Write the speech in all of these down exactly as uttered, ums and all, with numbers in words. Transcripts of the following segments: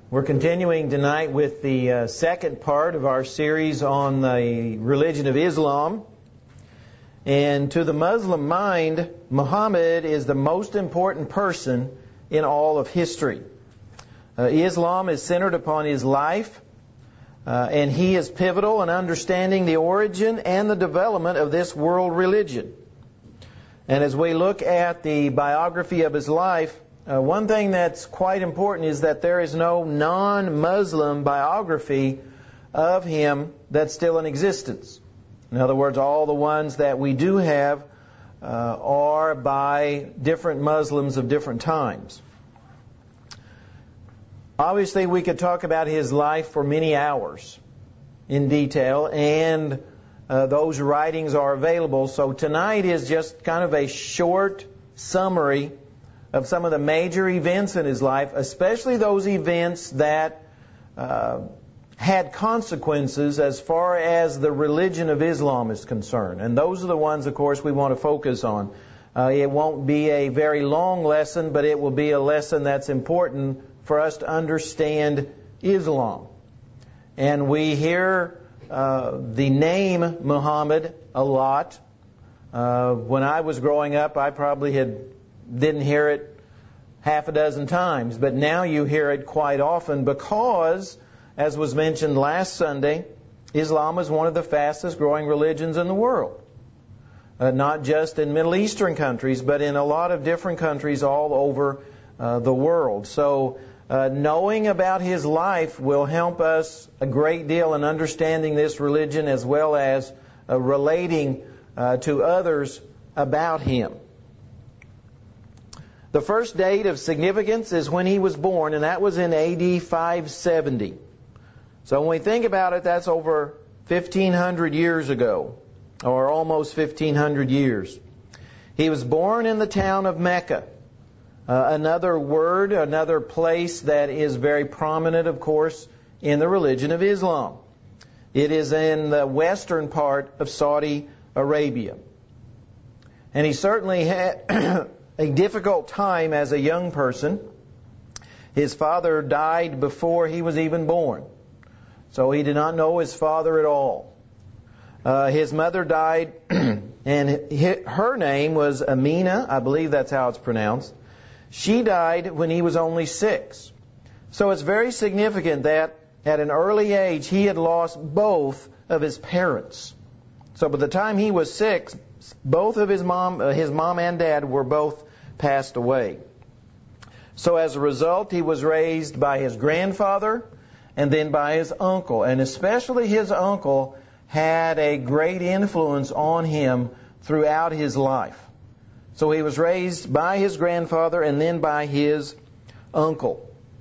We're continuing tonight with the uh, second part of our series on the religion of Islam. And to the Muslim mind, Muhammad is the most important person in all of history. Uh, Islam is centered upon his life, uh, and he is pivotal in understanding the origin and the development of this world religion. And as we look at the biography of his life, Uh, one thing that's quite important is that there is no non-Muslim biography of him that's still in existence. In other words, all the ones that we do have uh, are by different Muslims of different times. Obviously, we could talk about his life for many hours in detail, and uh, those writings are available. So tonight is just kind of a short summary of some of the major events in his life, especially those events that uh, had consequences as far as the religion of Islam is concerned. And those are the ones, of course, we want to focus on. Uh, it won't be a very long lesson, but it will be a lesson that's important for us to understand Islam. And we hear uh, the name Muhammad a lot. Uh, when I was growing up, I probably had didn't hear it half a dozen times, but now you hear it quite often because, as was mentioned last Sunday, Islam is one of the fastest growing religions in the world. Uh, not just in Middle Eastern countries, but in a lot of different countries all over uh, the world. So uh, knowing about his life will help us a great deal in understanding this religion as well as uh, relating uh, to others about him. The first date of significance is when he was born, and that was in A D five seventy. So when we think about it, that's over fifteen hundred years ago, or almost fifteen hundred years. He was born in the town of Mecca, uh, another word, another place that is very prominent, of course, in the religion of Islam. It is in the western part of Saudi Arabia. And he certainly had a difficult time as a young person. His father died before he was even born, so he did not know his father at all. Uh, his mother died, and her name was Amina. I believe that's how it's pronounced. She died when he was only six. So it's very significant that at an early age he had lost both of his parents. So by the time he was six, both of his mom, uh, his mom and dad were both passed away. So as a result, he was raised by his grandfather and then by his uncle. And especially his uncle had a great influence on him throughout his life. So he was raised by his grandfather and then by his uncle.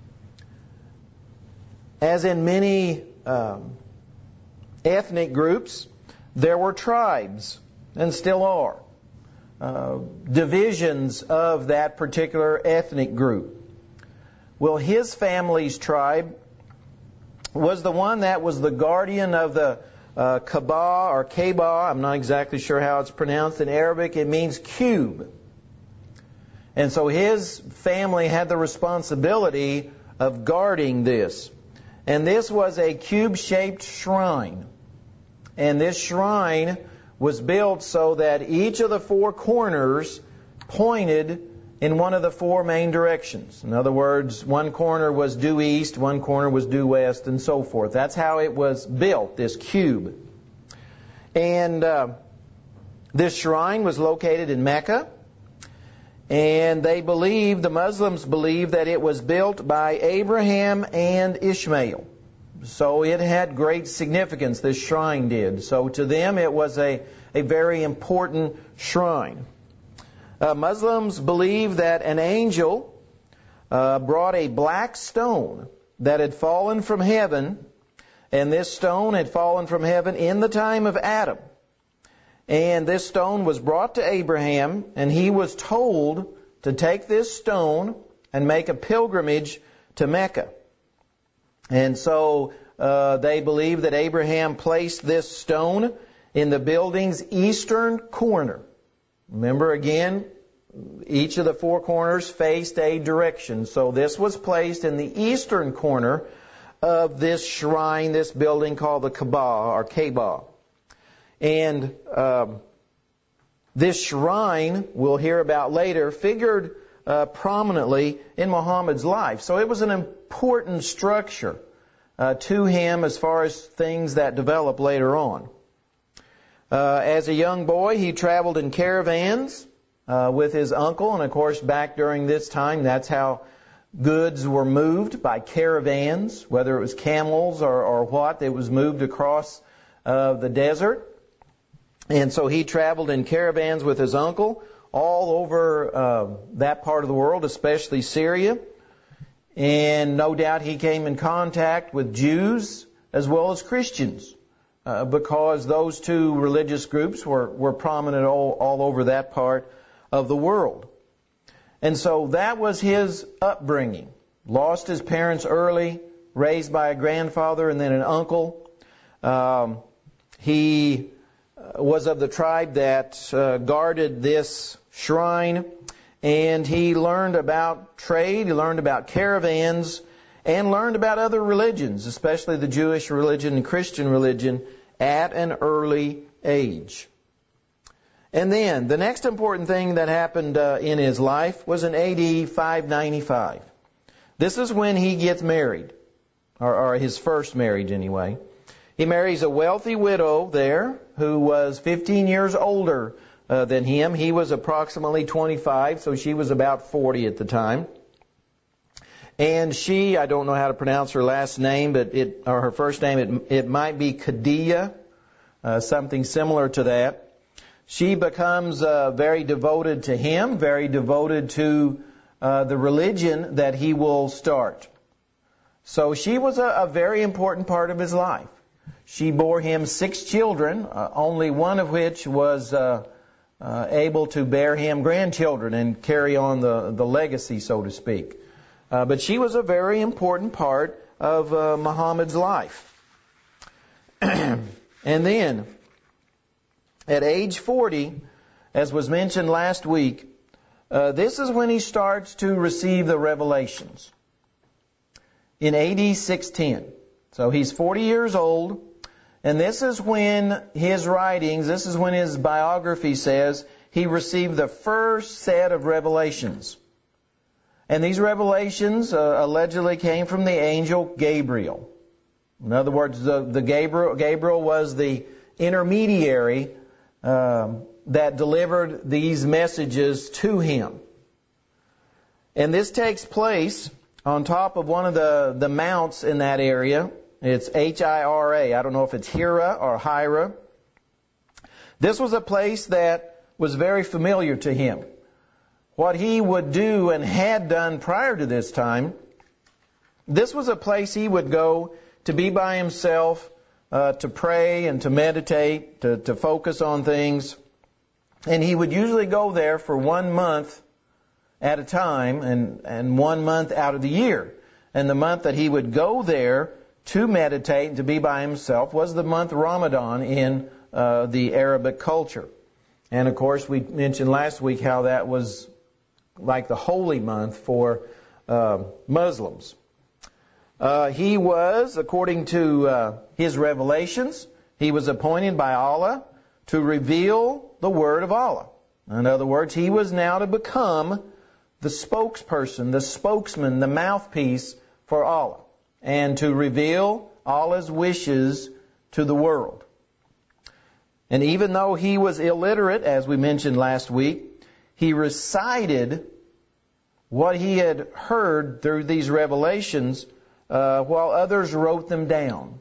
As in many um, ethnic groups, there were tribes, and still are. Uh, divisions of that particular ethnic group. Well, his family's tribe was the one that was the guardian of the uh, Kaaba or Kaaba. I'm not exactly sure how it's pronounced in Arabic. It means cube. And so his family had the responsibility of guarding this. And this was a cube-shaped shrine. And this shrine was built so that each of the four corners pointed in one of the four main directions. In other words, one corner was due east, one corner was due west, and so forth. That's how it was built, this cube. And uh, this shrine was located in Mecca, and they believe, the Muslims believe, that it was built by Abraham and Ishmael. So it had great significance, this shrine did. So to them it was a, a very important shrine. Uh, Muslims believe that an angel uh, brought a black stone that had fallen from heaven, and this stone had fallen from heaven in the time of Adam. And this stone was brought to Abraham, and he was told to take this stone and make a pilgrimage to Mecca. And so uh, they believe that Abraham placed this stone in the building's eastern corner. Remember again, each of the four corners faced a direction. So this was placed in the eastern corner of this shrine, this building called the Kaaba or Kaaba. And um, this shrine, we'll hear about later, figured uh, prominently in Muhammad's life. So it was an important structure uh, to him as far as things that develop later on. Uh, as a young boy, he traveled in caravans uh, with his uncle, and of course back during this time, that's how goods were moved, by caravans, whether it was camels or, or what. It was moved across uh, the desert. And so he traveled in caravans with his uncle all over uh, that part of the world, especially Syria. And no doubt he came in contact with Jews as well as Christians, uh, because those two religious groups were, were prominent all, all over that part of the world. And so that was his upbringing. Lost his parents early, raised by a grandfather and then an uncle. Um, he was of the tribe that uh, guarded this shrine, and he learned about trade, he learned about caravans, and learned about other religions, especially the Jewish religion and Christian religion, at an early age. And then, the next important thing that happened uh, in his life was in A D five ninety-five. This is when he gets married, or, or his first marriage anyway. He marries a wealthy widow there who was fifteen years older uh, than him. He was approximately twenty-five, so she was about forty at the time. And she, I don't know how to pronounce her last name, but it, or her first name, it, it might be Khadijah, uh, something similar to that. She becomes uh, very devoted to him, very devoted to uh, the religion that he will start. So she was a, a very important part of his life. She bore him six children, uh, only one of which was uh, uh, able to bear him grandchildren and carry on the, the legacy, so to speak. Uh, but she was a very important part of uh, Muhammad's life. And then, at age forty, as was mentioned last week, uh, this is when he starts to receive the revelations. In A D six ten. So he's forty years old, and this is when his writings, this is when his biography says, he received the first set of revelations. And these revelations uh, allegedly came from the angel Gabriel. In other words, the, the Gabriel, Gabriel was the intermediary um, that delivered these messages to him. And this takes place on top of one of the, the mounts in that area. It's H I R A. I don't know if it's Hira or Hira. This was a place that was very familiar to him. What he would do and had done prior to this time, this was a place he would go to be by himself, uh, to pray and to meditate, to, to focus on things. And he would usually go there for one month at a time and, and one month out of the year. And the month that he would go there to meditate and to be by himself was the month Ramadan in uh, the Arabic culture. And of course, we mentioned last week how that was like the holy month for uh, Muslims. Uh, he was, according to uh, his revelations, he was appointed by Allah to reveal the word of Allah. In other words, he was now to become the spokesperson, the spokesman, the mouthpiece for Allah, and to reveal Allah's wishes to the world. And even though he was illiterate, as we mentioned last week, he recited what he had heard through these revelations uh, while others wrote them down.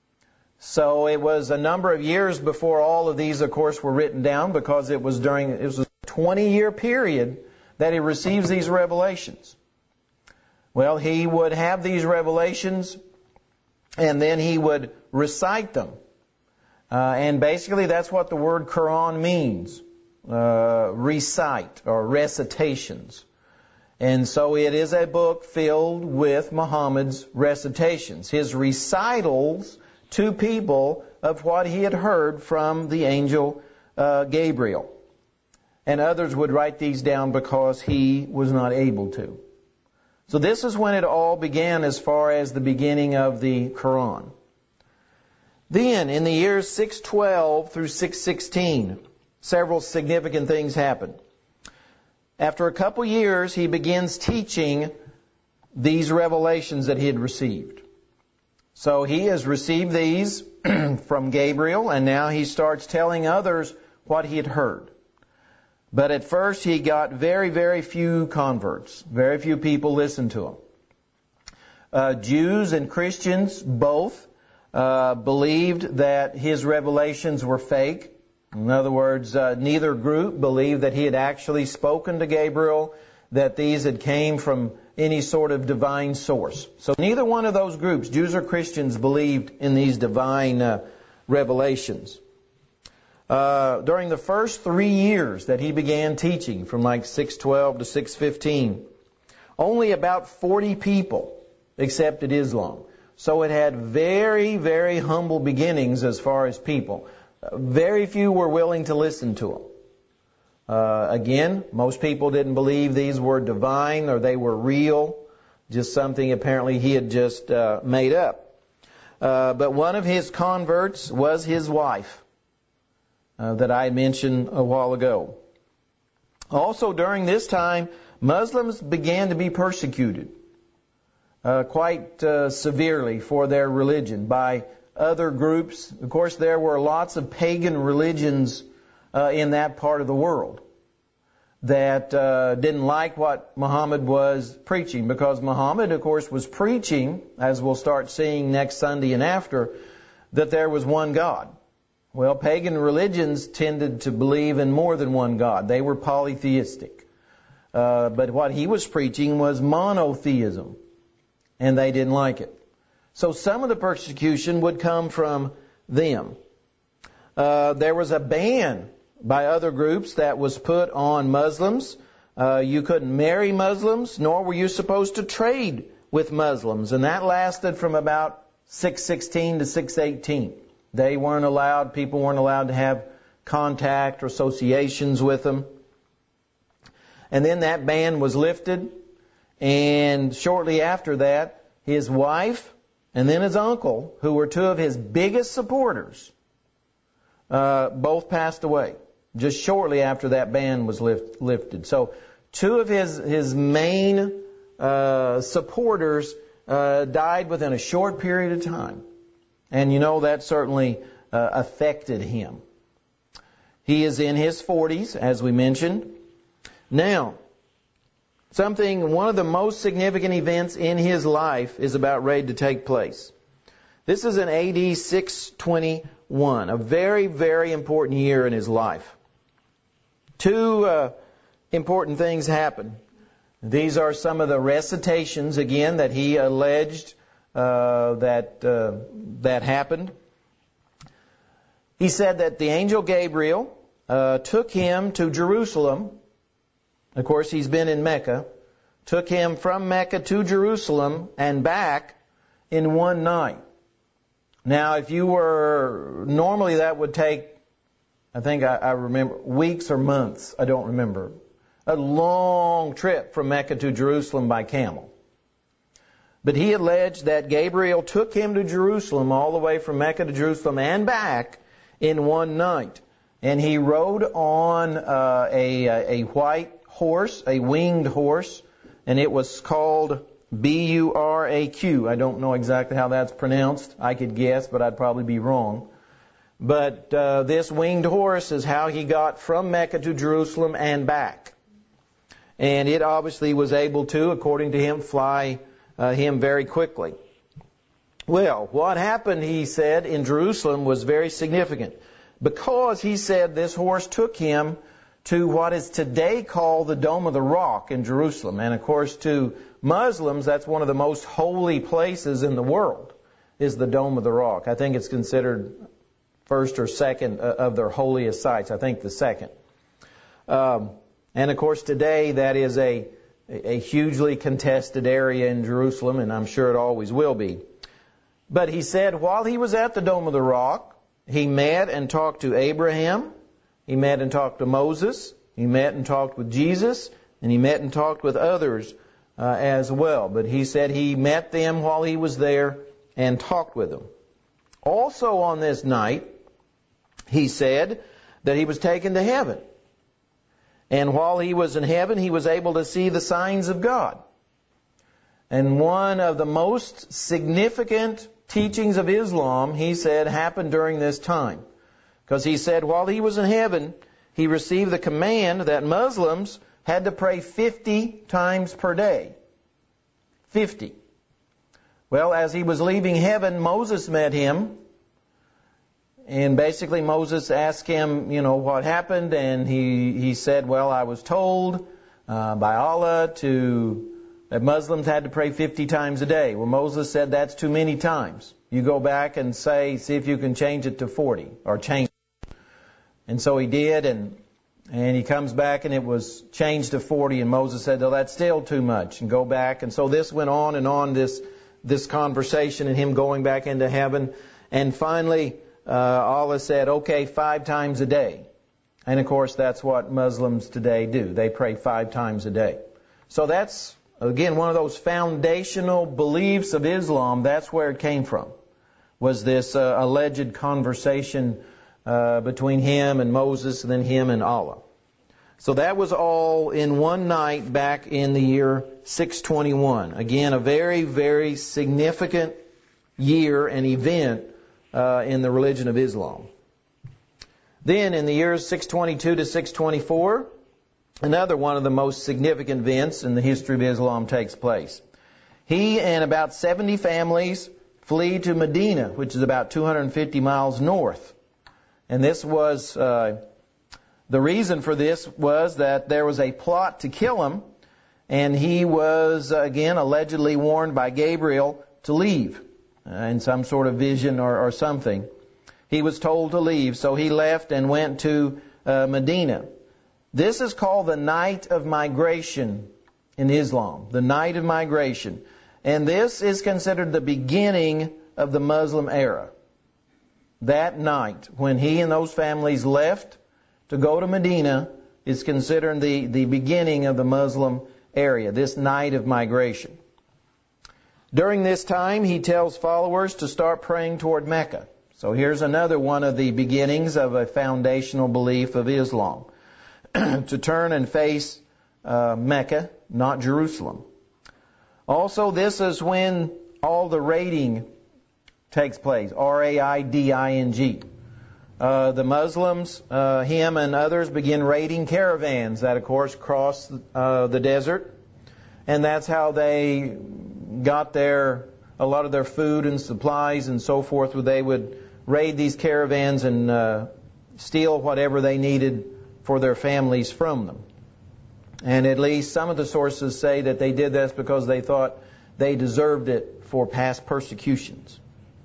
So it was a number of years before all of these, of course, were written down, because it was during it was a twenty-year period that he receives these revelations. Well, he would have these revelations, and then he would recite them. Uh, and basically that's what the word Quran means, uh, recite or recitations. And so it is a book filled with Muhammad's recitations, his recitals to people of what he had heard from the angel uh, Gabriel. and others would write these down because he was not able to. So this is when it all began as far as the beginning of the Quran. Then, in the years six twelve through six sixteen, several significant things happened. After a couple years, he begins teaching these revelations that he had received. So he has received these from Gabriel, and now he starts telling others what he had heard. But at first he got very, very few converts. Very few people listened to him. Uh, Jews and Christians both uh, believed that his revelations were fake. In other words, uh, neither group believed that he had actually spoken to Gabriel, that these had came from any sort of divine source. So neither one of those groups, Jews or Christians, believed in these divine uh, revelations. Uh, during the first three years that he began teaching, from like six twelve to six fifteen, only about forty people accepted Islam. So it had very, very humble beginnings as far as people. Uh, very few were willing to listen to him. Uh, again, most people didn't believe these were divine or they were real, just something apparently he had just uh, made up. Uh, but one of his converts was his wife. Uh, that I mentioned a while ago. Also during this time, Muslims began to be persecuted uh, quite uh, severely for their religion by other groups. Of course, there were lots of pagan religions uh, in that part of the world that uh, didn't like what Muhammad was preaching, because Muhammad, of course, was preaching, as we'll start seeing next Sunday and after, that there was one God. Well, pagan religions tended to believe in more than one God. They were polytheistic. Uh, but what he was preaching was monotheism, and they didn't like it. So some of the persecution would come from them. Uh, there was a ban by other groups that was put on Muslims. Uh, you couldn't marry Muslims, nor were you supposed to trade with Muslims. And that lasted from about six sixteen to six eighteen. They weren't allowed, people weren't allowed to have contact or associations with them. And then that ban was lifted, and shortly after that, his wife and then his uncle, who were two of his biggest supporters, uh, both passed away just shortly after that ban was lift, lifted. So two of his, his main uh, supporters uh, died within a short period of time. And you know, that certainly uh, affected him. He is in his forties, as we mentioned. Now, something, one of the most significant events in his life is about ready to take place. This is in A D six twenty-one, a very, very important year in his life. Two uh, important things happen. These are some of the recitations, again, that he alleged Uh, that uh, that happened. He said that the angel Gabriel uh, took him to Jerusalem. Of course, he's been in Mecca. Took him from Mecca to Jerusalem and back in one night. Now, if you were, normally that would take, I think I, I remember, weeks or months. I don't remember. A long trip from Mecca to Jerusalem by camel. But he alleged that Gabriel took him to Jerusalem, all the way from Mecca to Jerusalem and back in one night. And he rode on uh, a, a white horse, a winged horse, and it was called B U R A Q. I don't know exactly how that's pronounced. I could guess, but I'd probably be wrong. But uh, this winged horse is how he got from Mecca to Jerusalem and back. And it obviously was able to, according to him, fly Uh, him very quickly. Well, what happened, he said, in Jerusalem was very significant, because he said this horse took him to what is today called the Dome of the Rock in Jerusalem. And of course, to Muslims, that's one of the most holy places in the world, is the Dome of the Rock. I think it's considered first or second of their holiest sites. I think the second. Um, and of course, today that is a a hugely contested area in Jerusalem, and I'm sure it always will be. But he said while he was at the Dome of the Rock, he met and talked to Abraham, he met and talked to Moses, He met and talked with Jesus, and he met and talked with others uh, as well. But he said he met them while he was there and talked with them. Also on this night, he said that he was taken to heaven. And while he was in heaven, he was able to see the signs of God. And one of the most significant teachings of Islam, he said, happened during this time. Because he said while he was in heaven, he received the command that Muslims had to pray fifty times per day. fifty. Well, as he was leaving heaven, Moses met him. And basically Moses asked him, you know, what happened. And he, he said, well, I was told uh, by Allah to that Muslims had to pray fifty times a day. Well, Moses said that's too many times. You go back and say, see if you can change it to forty, or change it. And so he did, and and he comes back and it was changed to forty, and Moses said, oh, that's still too much, and go back. And so this went on and on, this this conversation and him going back into heaven. And finally, uh, Allah said, okay, five times a day. And of course, that's what Muslims today do. They pray five times a day. So that's, again, one of those foundational beliefs of Islam. That's where it came from, was this uh, alleged conversation uh, between him and Moses, and then him and Allah. So that was all in one night back in the year six twenty-one. Again, a very, very significant year and event uh, in the religion of Islam. Then in the years six twenty-two to six twenty-four, another one of the most significant events in the history of Islam takes place. He and about seventy families flee to Medina, which is about two hundred fifty miles north. And this was, uh, the reason for this was that there was a plot to kill him, and he was, again, allegedly warned by Gabriel to leave uh, in some sort of vision or, or something. He was told to leave, so he left and went to uh, Medina. This is called the Night of Migration in Islam, the Night of Migration. And this is considered the beginning of the Muslim era. That night, when he and those families left to go to Medina, is considered the, the beginning of the Muslim area, this Night of Migration. During this time, he tells followers to start praying toward Mecca. So here's another one of the beginnings of a foundational belief of Islam. To turn and face uh, Mecca, not Jerusalem. Also, this is when all the raiding takes place, R A I D I N G. Uh, the Muslims, uh, him and others, begin raiding caravans that, of course, cross uh, the desert. And that's how they got their, a lot of their food and supplies and so forth, where they would raid these caravans and uh, steal whatever they needed for their families from them. And at least some of the sources say that they did this because they thought they deserved it for past persecutions.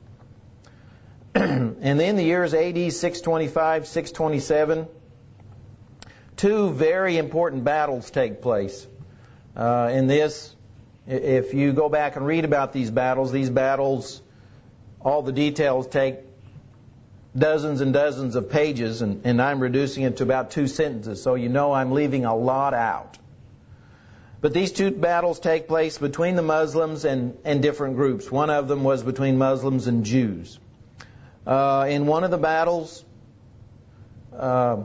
And in the years A D six twenty-five, six twenty-seven, two very important battles take place. Uh, in this, if you go back and read about these battles, these battles, all the details take dozens and dozens of pages, and, and I'm reducing it to about two sentences, so you know I'm leaving a lot out. But these two battles take place between the Muslims and, and different groups. One of them was between Muslims and Jews. Uh, in one of the battles, uh,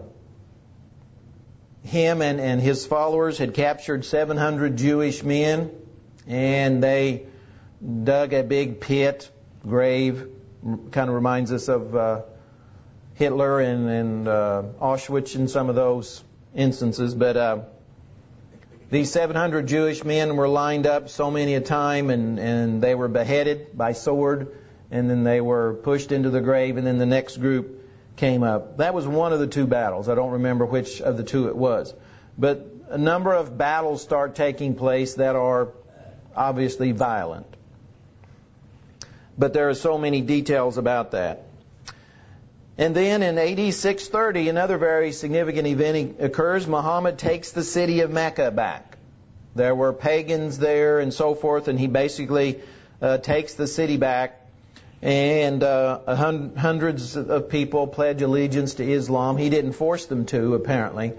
him and, and his followers had captured seven hundred Jewish men, and they dug a big pit, grave, kind of reminds us of uh, Hitler and, and uh, Auschwitz in some of those instances. But uh, these seven hundred Jewish men were lined up so many a time, and, and they were beheaded by sword, and then they were pushed into the grave, and then the next group came up. That was one of the two battles. I don't remember which of the two it was. But a number of battles start taking place that are obviously violent. But there are so many details about that. And then in A D six thirty, another very significant event occurs. Muhammad takes the city of Mecca back. There were pagans there and so forth, and he basically uh, takes the city back. And uh, hundreds of people pledge allegiance to Islam. He didn't force them to, apparently.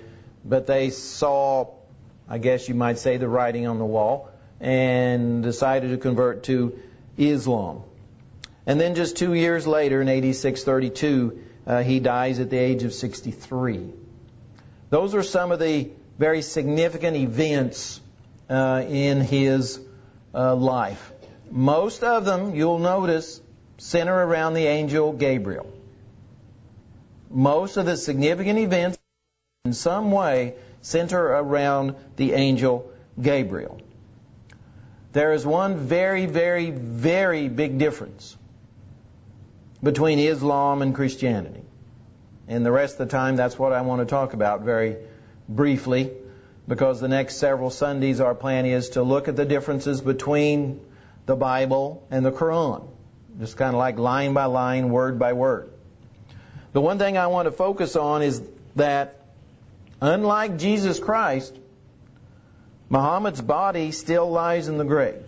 but they saw, I guess you might say, the writing on the wall and decided to convert to Islam. And then just two years later, in A D six thirty-two, uh, he dies at the age of sixty-three. Those are some of the very significant events uh, in his uh, life. Most of them, you'll notice, center around the angel Gabriel. Most of the significant events in some way center around the angel Gabriel. There is one very, very, very big difference between Islam and Christianity. And the rest of the time, that's what I want to talk about very briefly, because the next several Sundays our plan is to look at the differences between the Bible and the Quran. Just kind of like line by line, word by word. The one thing I want to focus on is that unlike Jesus Christ, Muhammad's body still lies in the grave.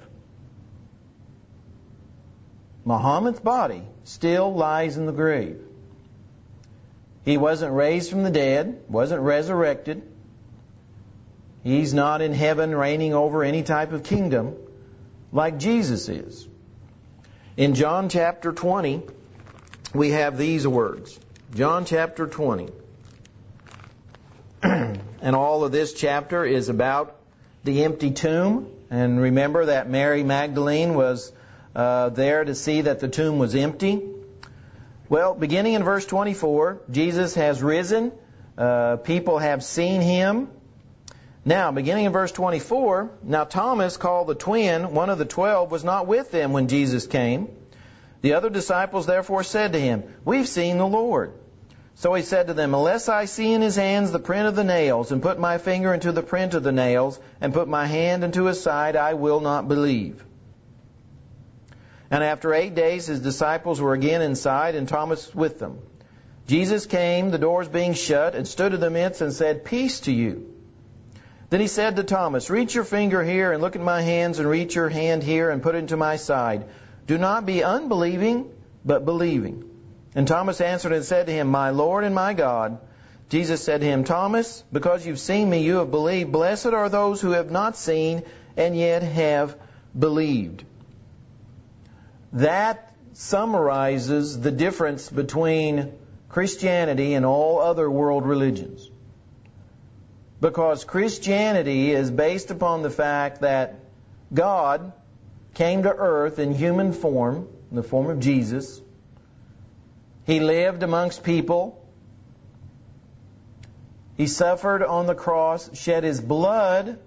Muhammad's body still lies in the grave. He wasn't raised from the dead, wasn't resurrected. He's not in heaven reigning over any type of kingdom like Jesus is. In John chapter twenty, we have these words. John chapter twenty. And all of this chapter is about the empty tomb. And remember that Mary Magdalene was uh, there to see that the tomb was empty. Well, beginning in verse twenty-four, Jesus has risen. Uh, people have seen Him. Now, beginning in verse twenty-four, now Thomas, called the twin, one of the twelve, was not with them when Jesus came. The other disciples therefore said to him, "We've seen the Lord." So he said to them, "Unless I see in his hands the print of the nails, and put my finger into the print of the nails, and put my hand into his side, I will not believe." And after eight days his disciples were again inside, and Thomas with them. Jesus came, the doors being shut, and stood in the midst and said, "Peace to you." Then he said to Thomas, "Reach your finger here, and look at my hands, and reach your hand here, and put it into my side. Do not be unbelieving, but believing." And Thomas answered and said to him, "My Lord and my God." Jesus said to him, "Thomas, because you've seen me, you have believed. Blessed are those who have not seen, and yet have believed." That summarizes the difference between Christianity and all other world religions. Because Christianity is based upon the fact that God came to earth in human form, in the form of Jesus. He lived amongst people. He suffered on the cross, shed His blood,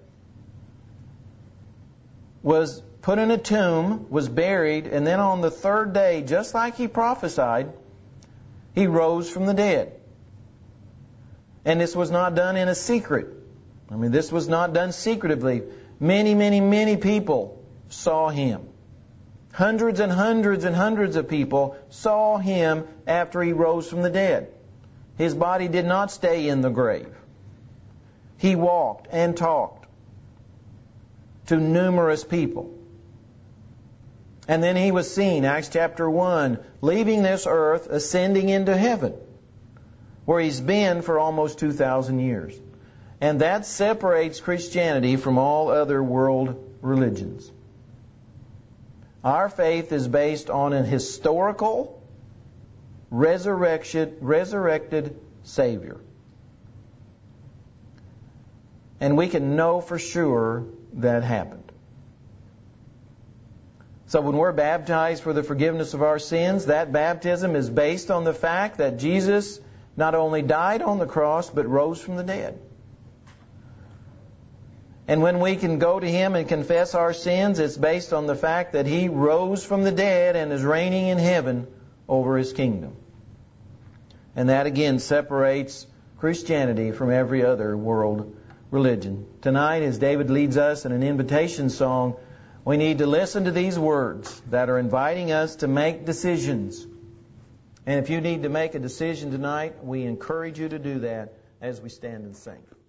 was put in a tomb, was buried, and then on the third day, just like He prophesied, He rose from the dead. And this was not done in a secret. I mean, this was not done secretively. Many, many, many people saw Him. Hundreds and hundreds and hundreds of people saw Him after He rose from the dead. His body did not stay in the grave. He walked and talked to numerous people. And then He was seen, Acts chapter one, leaving this earth, ascending into heaven, where He's been for almost two thousand years. And that separates Christianity from all other world religions. Our faith is based on a historical, resurrection, resurrected Savior. And we can know for sure that happened. So when we're baptized for the forgiveness of our sins, that baptism is based on the fact that Jesus not only died on the cross, but rose from the dead. And when we can go to Him and confess our sins, it's based on the fact that He rose from the dead and is reigning in heaven over His kingdom. And that again separates Christianity from every other world religion. Tonight, as David leads us in an invitation song, we need to listen to these words that are inviting us to make decisions. And if you need to make a decision tonight, we encourage you to do that as we stand and sing.